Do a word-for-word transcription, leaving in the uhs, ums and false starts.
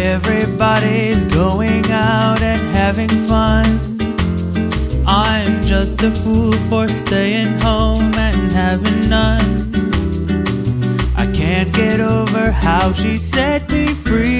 Everybody's going out and having fun. I'm just a fool for staying home and having none. I can't get over how she set me free.